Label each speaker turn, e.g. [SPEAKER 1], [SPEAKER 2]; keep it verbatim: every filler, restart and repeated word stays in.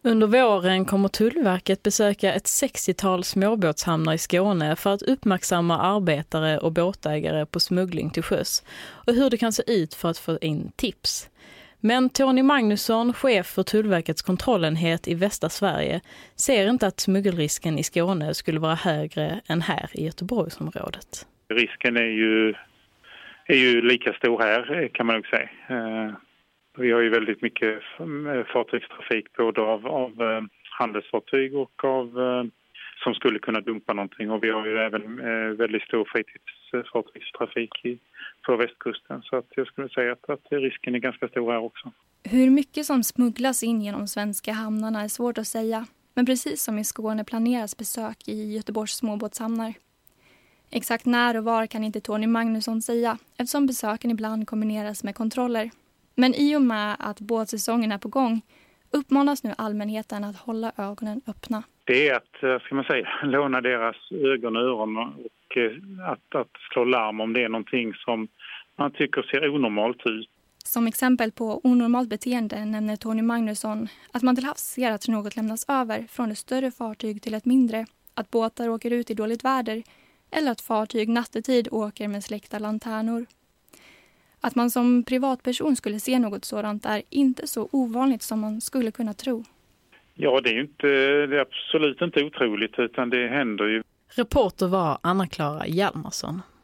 [SPEAKER 1] Under våren kommer Tullverket besöka ett sextiotal småbåtshamnar i Skåne för att uppmärksamma arbetare och båtägare på smuggling till sjöss och hur det kan se ut för att få in tips. Men Tony Magnusson, chef för Tullverkets kontrollenhet i västra Sverige, ser inte att smuggelrisken i Skåne skulle vara högre än här i Göteborgsområdet.
[SPEAKER 2] Risken är ju, är ju lika stor här, kan man nog säga. Vi har ju väldigt mycket fartygstrafik både av, av handelsfartyg och av som skulle kunna dumpa någonting. Och vi har ju även väldigt stor fritidsfartygstrafik i, på västkusten. Så att jag skulle säga att, att risken är ganska stor här också.
[SPEAKER 3] Hur mycket som smugglas in genom svenska hamnarna är svårt att säga. Men precis som i Skåne planeras besök i Göteborgs småbåtshamnar. Exakt när och var kan inte Tony Magnusson säga eftersom besöken ibland kombineras med kontroller. Men i och med att båtsäsongen är på gång uppmanas nu allmänheten att hålla ögonen öppna.
[SPEAKER 2] Det är att, ska man säga, låna deras ögon och öron och att, att slå larm om det är någonting som man tycker ser onormalt ut.
[SPEAKER 3] Som exempel på onormalt beteende nämner Tony Magnusson att man till havs ser att något lämnas över från ett större fartyg till ett mindre, att båtar åker ut i dåligt väder eller att fartyg nattetid åker med släckta lanternor. Att man som privatperson skulle se något sådant är inte så ovanligt som man skulle kunna tro.
[SPEAKER 2] Ja, det är ju inte, det är absolut inte otroligt utan det händer ju.
[SPEAKER 1] Reporter var Anna-Klara Hjalmarsson.